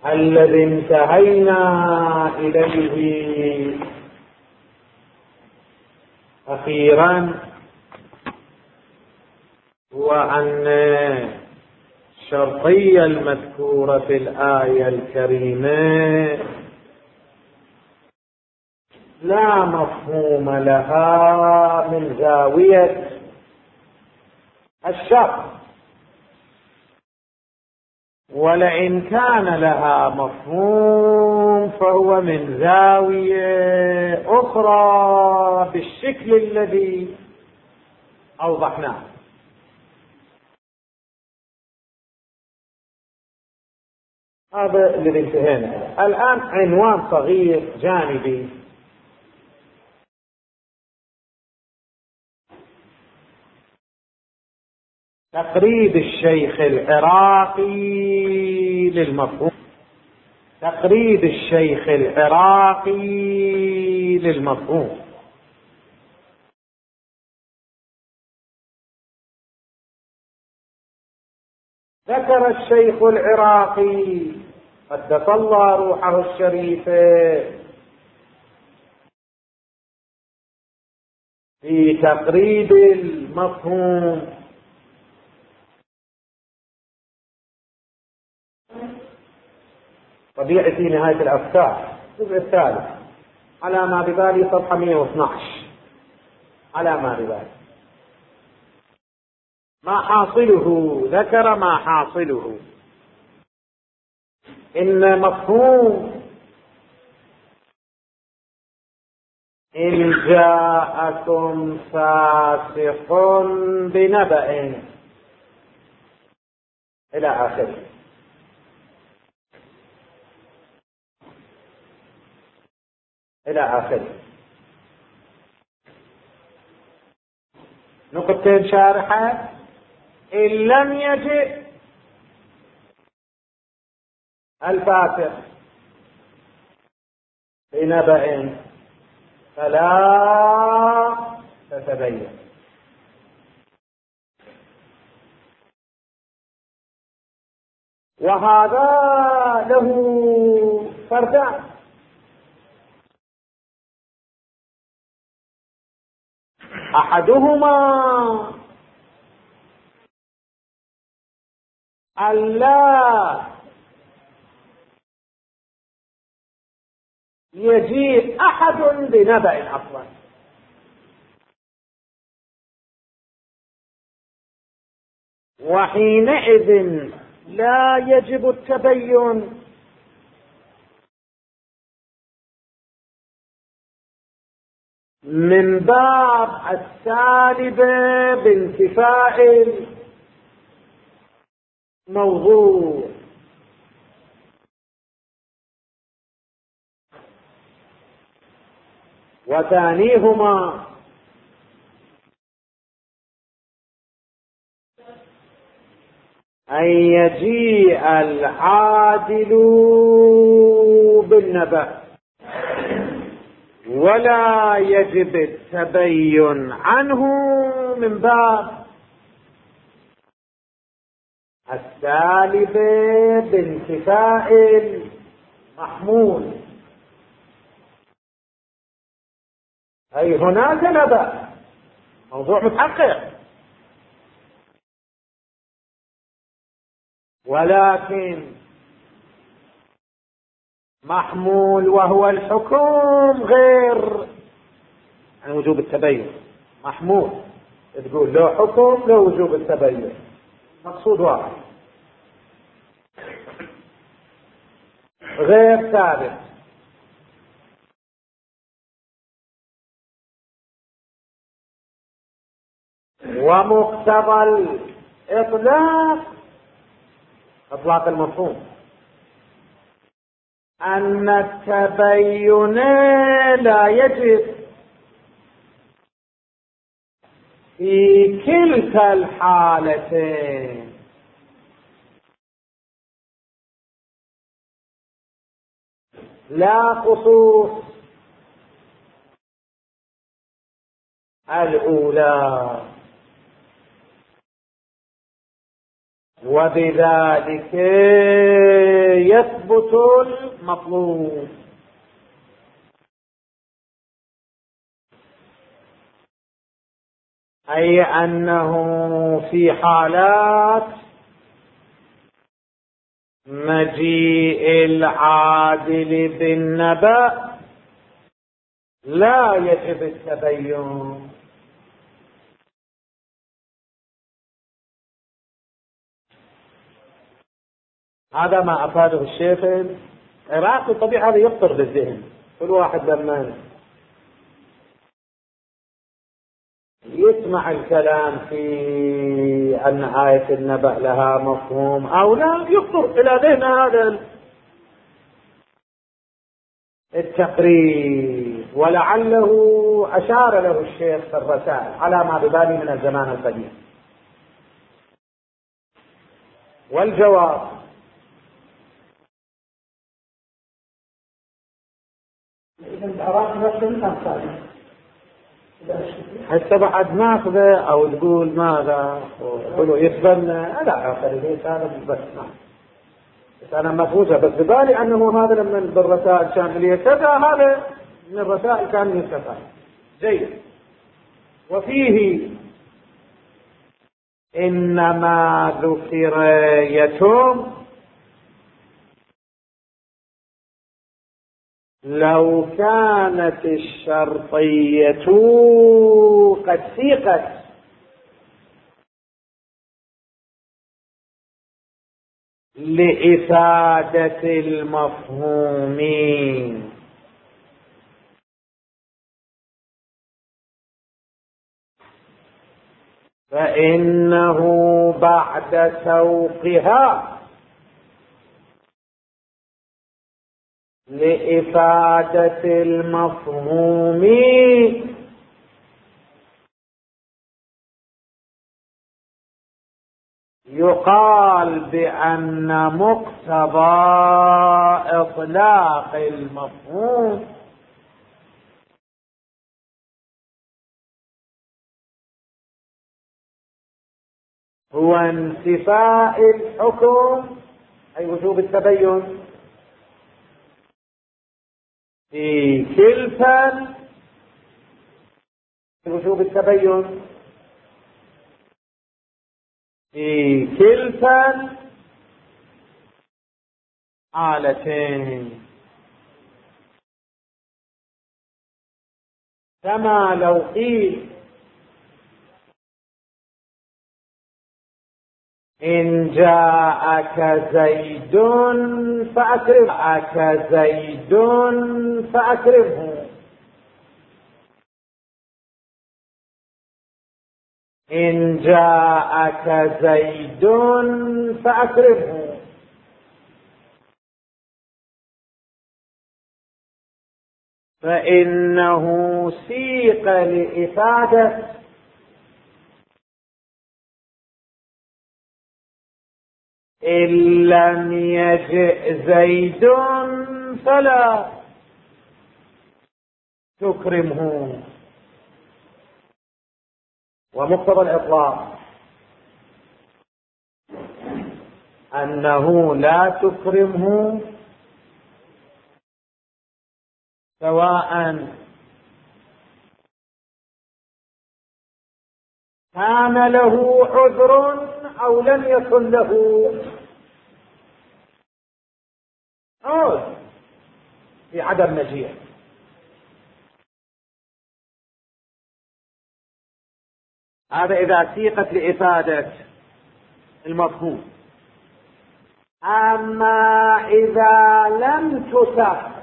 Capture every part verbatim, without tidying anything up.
الذي انتهينا إليه أخيرا هو أن الشرطية المذكورة في الآية الكريمة لا مفهوم لها من زاوية الشرط، ولئن كان لها مفهوم فهو من زاوية أخرى بالشكل الذي أوضحناه. هذا الذي انتهينا. الآن عنوان صغير جانبي تقريب الشيخ العراقي للمفهوم. تقريب الشيخ العراقي للمفهوم. ذكر الشيخ العراقي قدس الله روحه الشريفة في تقريب المفهوم طبيعي في نهاية الأفكار الجزء الثالث على ما ببالي صفحة مئة واثني عشر. على ما ببالي ما حاصله، ذكر ما حاصله إن مفهوم إن جاءكم فاسق بنبأ إلى آخره. إلى آخره. نقطتين شارحة: إن لم يجئ الفاسق بنبأ فلا تتبين. وهذا له فردان: أحدهما ألا يجيء أحد بنبأ أصلا، وحينئذ لا يجب التبين من باب السالب بانتفاء الموضوع. وثانيهما أن يجيء العادل بالنبأ ولا يجب التبين عنه من باب السالب بانتفاء المحمول. أي هناك نبأ، موضوع متحقق، ولكن محمول وهو الحكم غير عن وجوب التبين. محمول تقول له حكم له وجوب التبين، مقصود واحد غير ثابت. ومقتضى الإطلاق إطلاق المفهوم أن التبين لا يجب في كلتا الحالتين. لا خصوص الأولى وبذلك يثبت المطلوب. أي أنه في حالات مجيء العادل بالنبأ لا يجب التبين. هذا ما أفاده الشيخ العراقي. الطبيعي هذا يخطر بالذهن كل واحد لما يسمع الكلام في أن آية النبأ لها مفهوم أو لا، يخطر إلى ذهنه هذا التقرير، ولعله أشار له الشيخ في الرسائل على ما ببالي من الزمان القديم. والجواب حتى بعد ناخذه او تقول ماذا وقولوا يتبنى لا اخر ليس هذا بس ما بس انا مفوزه بس ببالي انه هذا لما بالرسائل كان لي كذا، هذا من الرسائل كان يستفاد زين. وفيه انما ذكر يتم لو كانت الشرطية قد سيقت لإفادة المفهومين، فإنه بعد سوقها لإفادة المفهوم يقال بأن مقتضى إطلاق المفهوم هو انتفاء الحكم أي وجوب التبين في كلتا وجوب التبين في كلتا حالتين، كما لو قيل إن جاءك زيد فأكرم جاءك زيد فأكرمه، إن جاءك زيد فأكرمه، فإنه سيق لإفادة إن لم يجئ زيد فلا تكرمه. ومقتضى الإطلاق أنه لا تكرمه سواء كان له عذر أو لم يكن له عذر في عدم مجيئه. هذا إذا سيقت لإفادة المفهوم. أما إذا لم تسق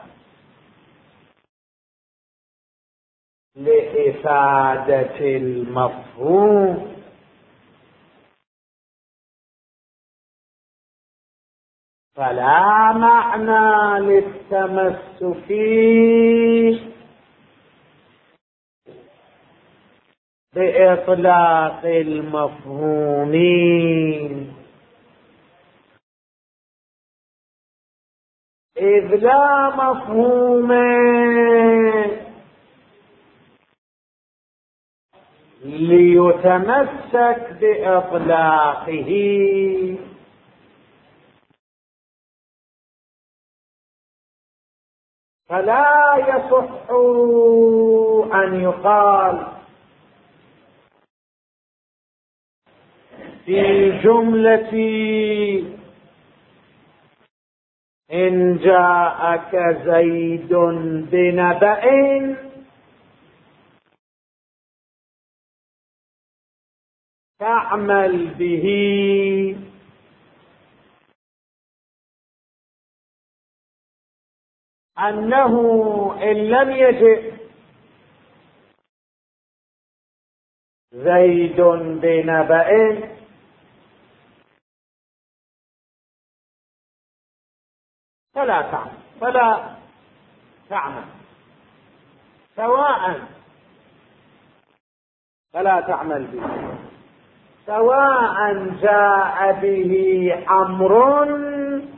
لإفادة المفهوم فلا معنى للتمسك بإطلاق المفهومين، إذ لا مفهوم ليتمسك بإطلاقه فلا يصح أن يقال في جملة إن جاءك زيد بنبأ تعمل به أنه إن لم يجئ زيد بنبأ فلا تعمل فلا تعمل سواء فلا تعمل به سواء جاء به عمرو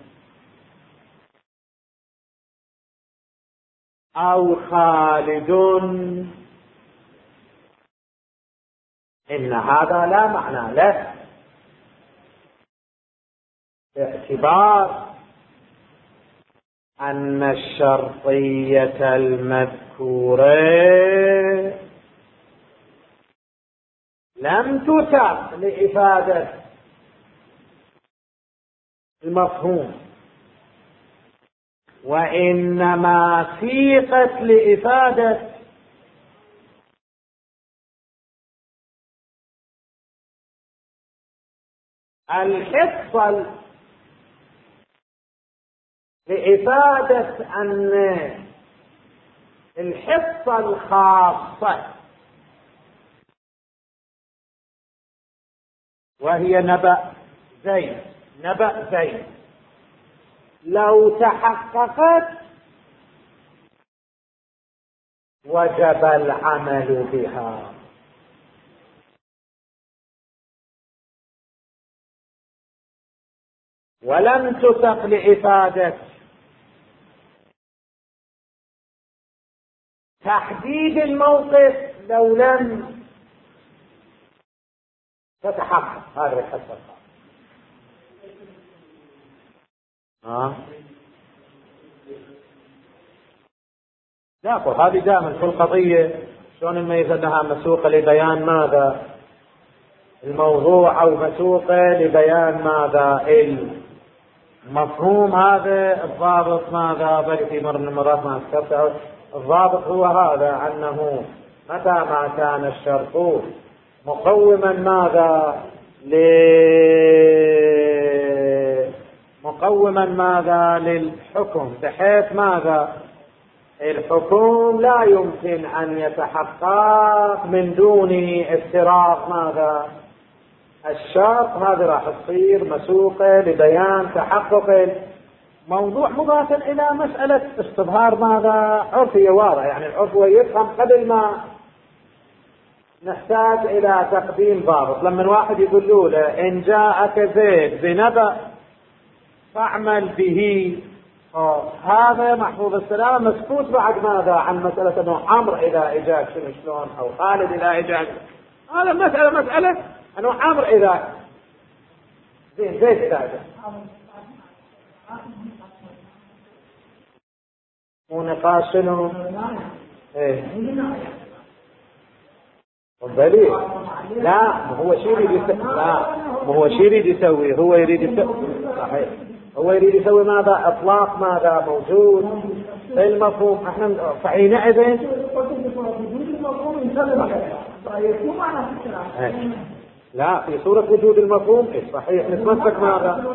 أو خالد إن هذا لا معنى له باعتبار أن الشرطية المذكورة لم تسق لإفادة المفهوم وإنما سيقت لإفادة الحصة لإفادة أن الحصة الخاصة وهي نبأ زيد نبأ زيد لو تحققت وجب العمل بها ولم تسق لإفادة تحديد الموقف لو لم تتحقق هذه الحصة. ها لا هذه دائما في القضية شلون نميز انها مسوقة لبيان ماذا الموضوع او مسوقة لبيان ماذا المفهوم. هذا الضابط ماذا بل في مرة من المرات ما ذكرت الضابط هو هذا أنه متى ما كان الشرط مقوما ماذا ل مقوما ماذا للحكم بحيث ماذا الحكم لا يمكن أن يتحقق من دون استراق ماذا الشرط، هذه راح تصير مسوقة لبيان تحقق الموضوع مضافا إلى مسألة استظهار ماذا عرفي واضح. يعني العرف هو يفهم قبل ما نحتاج إلى تقديم ضابط. لما واحد يقول له إن جاءك زيد بنبأ فاعمل به، هذا محفوظ السلام مسكوت بعد ماذا عن مسألة أنه عمرو إذا إجاك شنو شلون أو خالد إذا إجاك. هذا مسألة مسألة أنه عمرو إذا زين زيد إذا ونقاش شنو؟ ايه بلي لا هو شيء يريد يسوي لا هو شيء يريد يسوي هو يريد يسوي صحيح هو يريد يسوي ماذا اطلاق ماذا موجود في المفهوم. احنا فحينئذ لا في صورة وجود المفهوم إيه صحيح نتمسك ماذا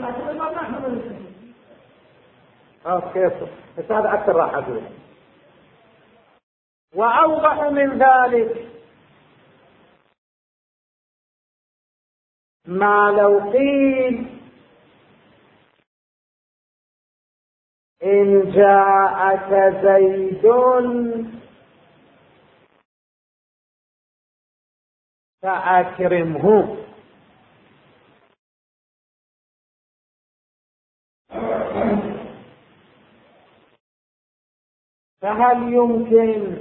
اه كيف بس هذا أكثر راح أقول. وأوضح من ذلك ما لو قيل إن جاءك زيد فأكرمه، فهل يمكن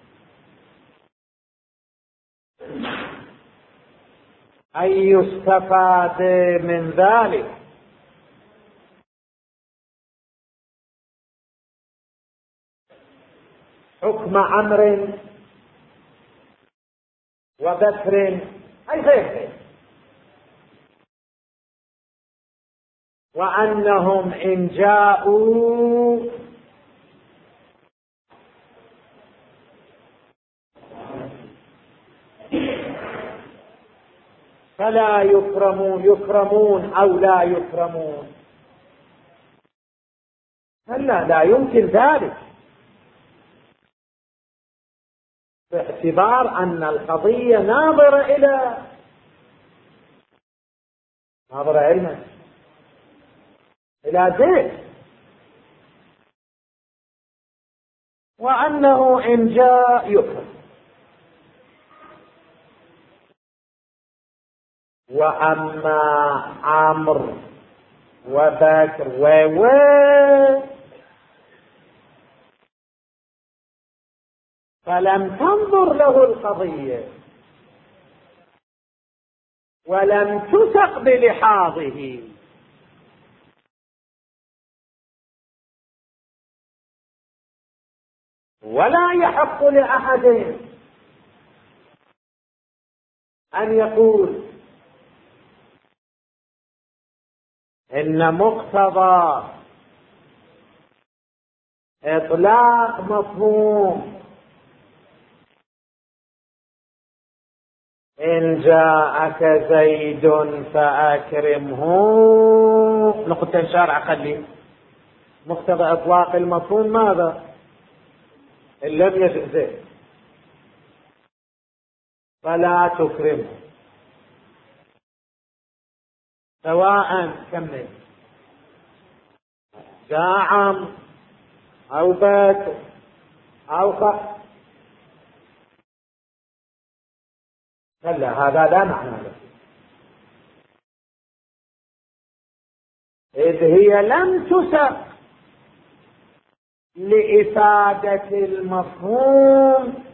أن يستفاد من ذلك حكم عمرو وبكر أي غير، وأنهم إن جاءوا فلا يكرمون يكرمون أو لا يكرمون. هلا لا يمكن ذلك، باعتبار أن القضية ناظرة إلى ناظرة علما إلى زيد، وأنه إن جاء يكرم. وأما عمرو وبكر و فلم تنظر له القضية ولم تسق بلحاظه، ولا يحق لأحد أن يقول إن مقتضى إطلاق مفهوم إن جاءك زيد فأكرمه نقطة شارع خلي مقتضى إطلاق المفهوم ماذا؟ إن لم يجئ زيد فلا تكرمه، سواء كمل جاء عمرو أو بكر أو خ هلا هذا لا معنى له، إذ هي لم تسق لإفادة المفهوم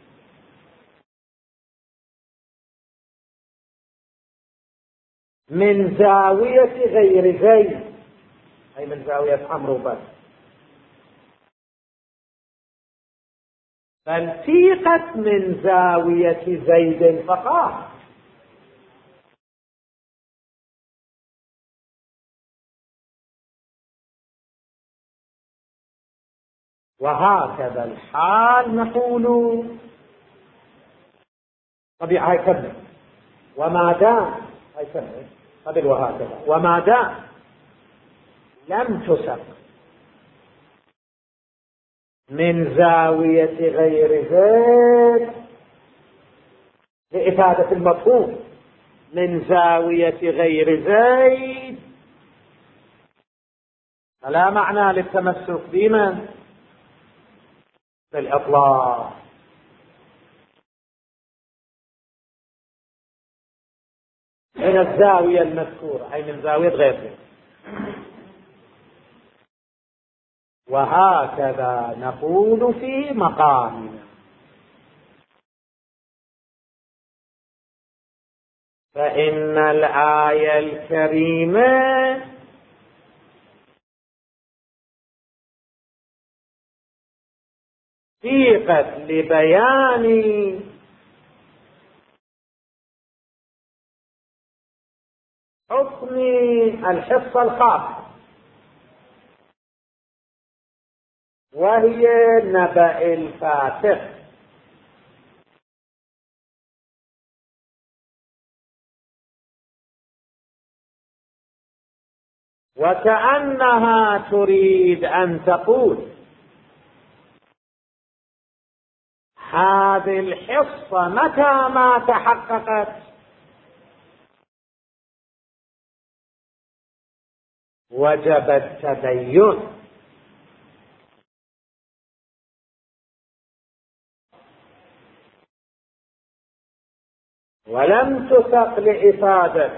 من زاوية غير زيد، أي من زاوية عمرو وبكر، بل سيقت من زاوية زيد فقط. وهكذا الحال نقول طبيعة يكمل وما دام يكمل قبل وهكذا وما دام لم تسق من زاوية غير زيد لإفادة المفهوم من زاوية غير زيد فلا معنى للتمسك بمن بالإطلاق. من الزاوية المذكورة أي من زاوية غير زيد. وهكذا نقول في مقامنا، فإن الآية الكريمة سيقت لبيان حكم الحصة الخاصة، وهي نبأ الفاسق، وكأنها تريد أن تقول هذه الحصة متى ما تحققت وجب التبين، ولم تسق لإفادة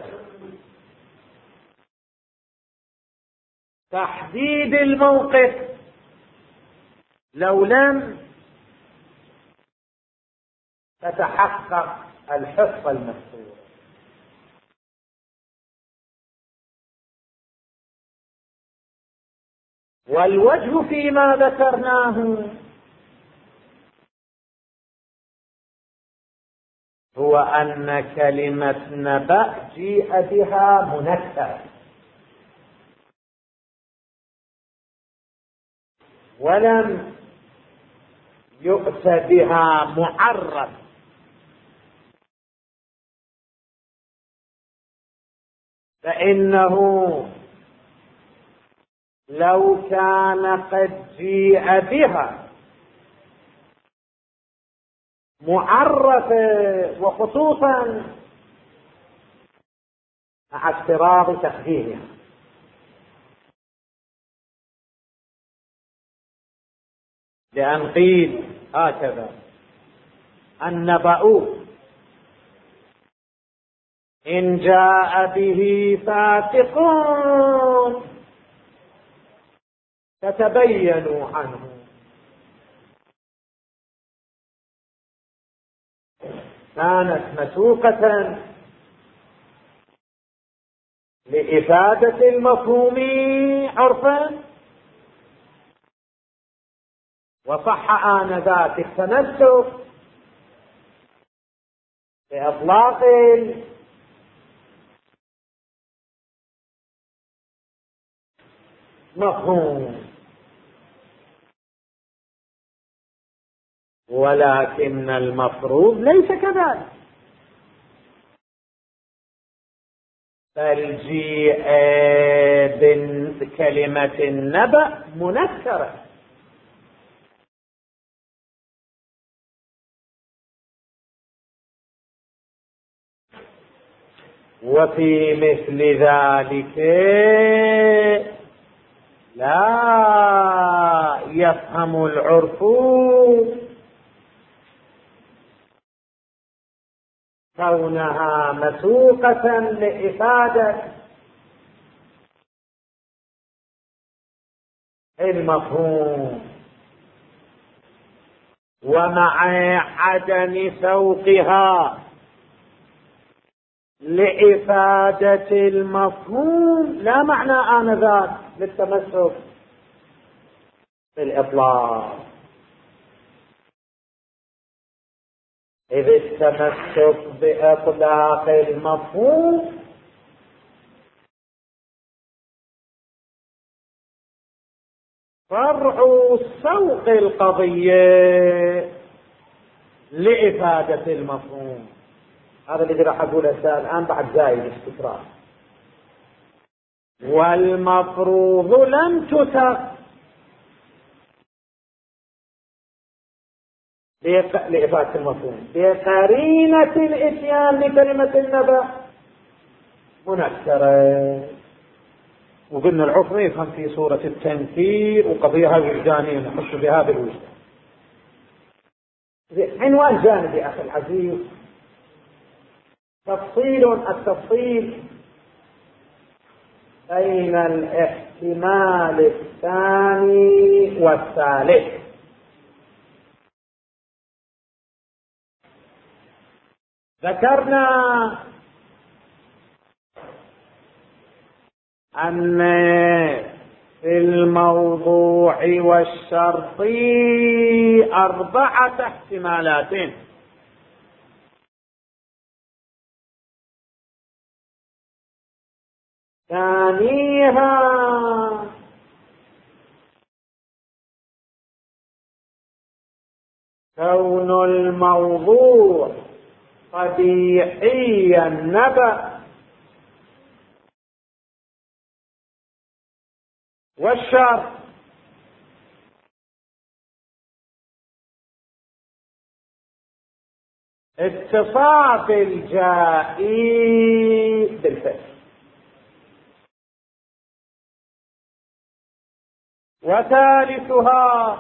تحديد الموقف لو لم تتحقق الحصة المذكورة. والوجه فيما ذكرناه هو أن كلمة نبأ جيء بها منكرة ولم يؤت بها معرف، فإنه لو كان قد جيء بها معرفة وخصوصا مع افتراض تقديمها، لأن قيل هكذا: النبأ إن جاء به فاسق فتبينوا عنه. كانت مسوقة لإفادة المفهوم عرفا، وصح آنذاك التمسك بإطلاق المفهوم، ولكن المفروض ليس كذلك، بل جيء بكلمة النبأ منكرة. وفي مثل ذلك لا يفهم العرف كونها مسوقة لإفادة المفهوم، ومع عدم سوقها لإفادة المفهوم لا معنى آنذاك للتمسك بالإطلاق، إذ التمسك بإطلاق المفهوم فرع سوق القضية لإفادة المفهوم. هذا اللي راح أقوله الآن بعد زايد استطراد. والمفروض لم تسق لإفادة المفهوم بقرينة الإتيان بكلمة النبأ منكرة. وقلنا العرف يفهم في صورة التنكير وقضية وجدانية نخش بها بالوجدان. عنوان جانبي أخي العزيز: تفصيل التفصيل بين الاحتمال الثاني والثالث. ذكرنا أن في الموضوع والشرط أربعة احتمالات: ثانيها كون الموضوع قبيحي النبأ، والشرط اتصاف الجائي بالفعل. وثالثها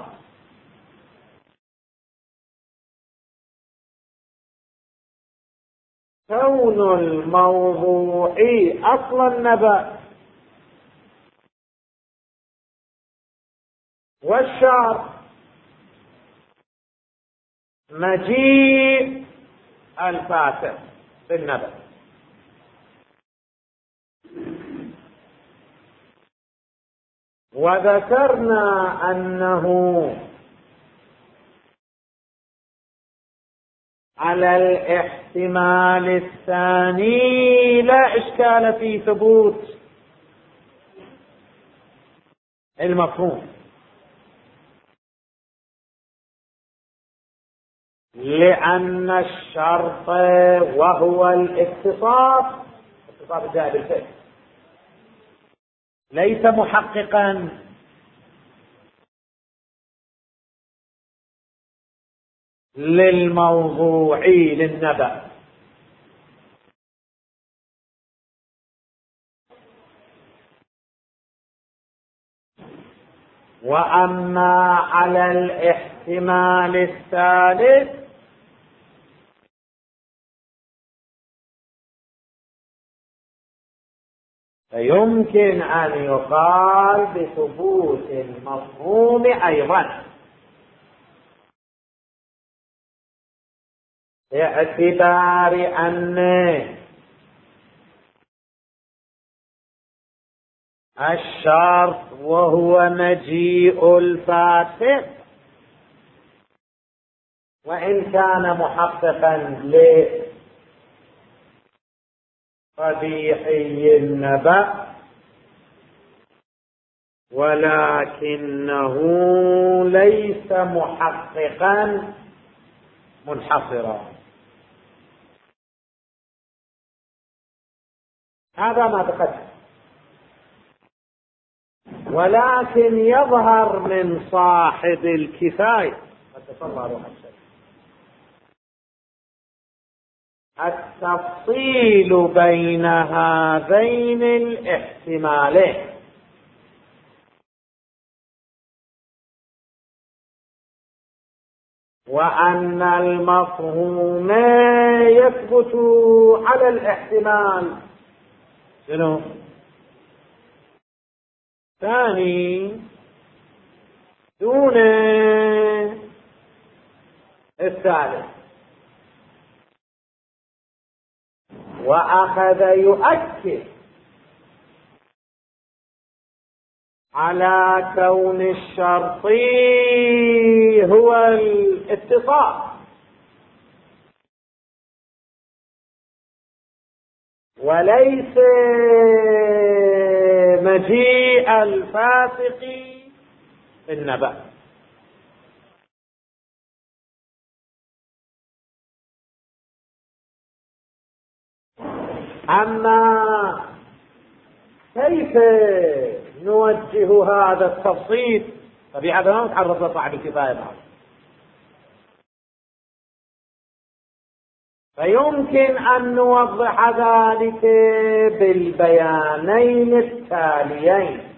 كون الموضوع أصل النبأ، والشرط مجيء الفاسق بالنبأ. وذكرنا أنه على الاحتمال الثاني لا إشكال في ثبوت المفهوم، لأن الشرط وهو الاتصاف، اتصاف الجاء بالفعل، ليس محققا للموضوع للنبأ. وأما على الاحتمال الثالث فيمكن أن يقال بثبوت المفهوم أيضا، باعتبار أن الشرط وهو مجيء الفاسق وإن كان محققا لقبيحي النبأ ولكنه ليس محققا منحصرا. هذا ما تقدم، ولكن يظهر من صاحب الكفاية التفصيل بين هذين الاحتمالين، وأن المفهوم يثبت على الاحتمال شنو؟ ثاني دون الثالث، وأخذ يؤكد على كون الشرط هو الاتصال وليس مجيء الفاسق بالنبأ. أما كيف نوجه هذا التفصيل فبهذا ما نتعرض لصاحب الكفاية بعد، فيمكن أن نوضح ذلك بالبيانين التاليين.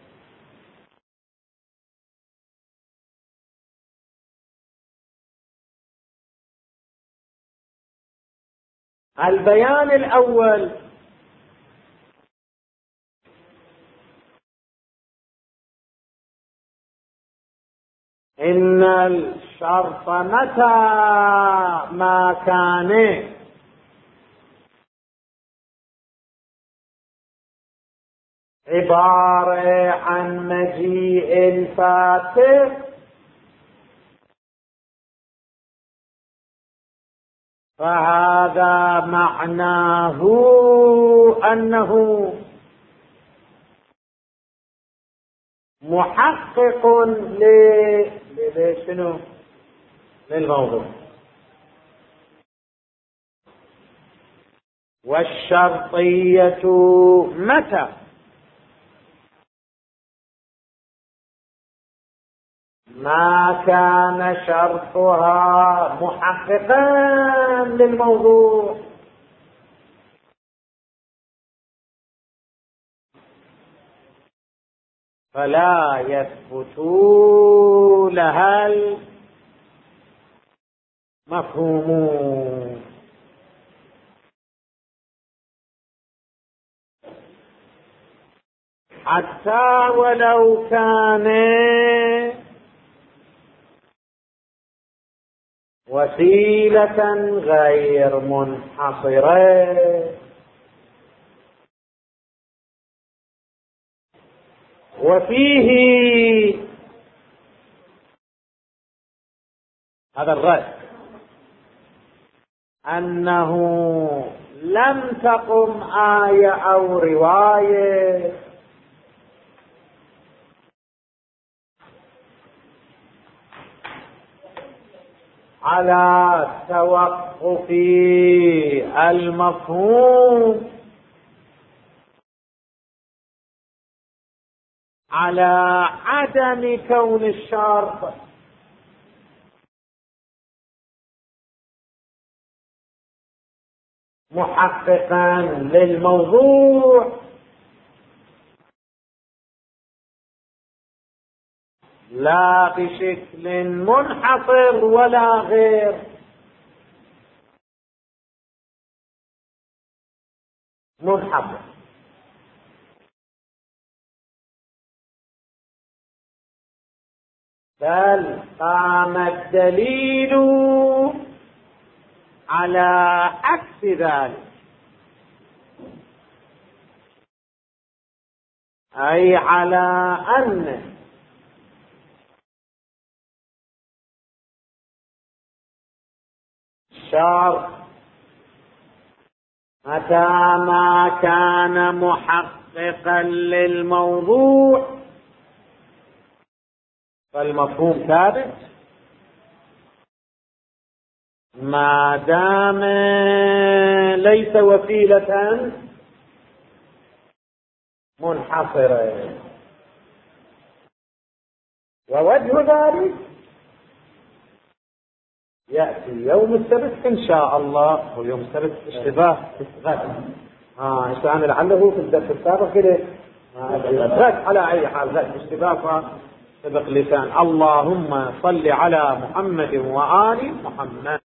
البيان الأول: إن الشرط متى ما كان عبارة عن مجيء الفاسق فهذا معناه أنه محقق لشنو؟ للموضوع. والشرطية متى ما كان شرطها محققا للموضوع فلا يثبت لها المفهوم. حتى ولو كان وسيلة غير منحصرة. وفيه هذا الرأي أنه لم تقم آية أو رواية على توقف المفهوم على عدم كون الشرط محققا للموضوع، لا بشكل منحصر ولا غير منحصر، بل قام الدليل على عكس ذلك، أي على أن الشرط متى ما كان محققا للموضوع فالمفهوم ثابت ما دام ليس وسيلة منحصرة. ووجه ذلك يأتي يوم السبت إن شاء الله، هو يوم السبت اشتباه غد، اه اشتباه لعله في الدرس السابق كده غد، على أي حال غد اشتباه سبق لسان. اللهم صل على محمد وآل محمد.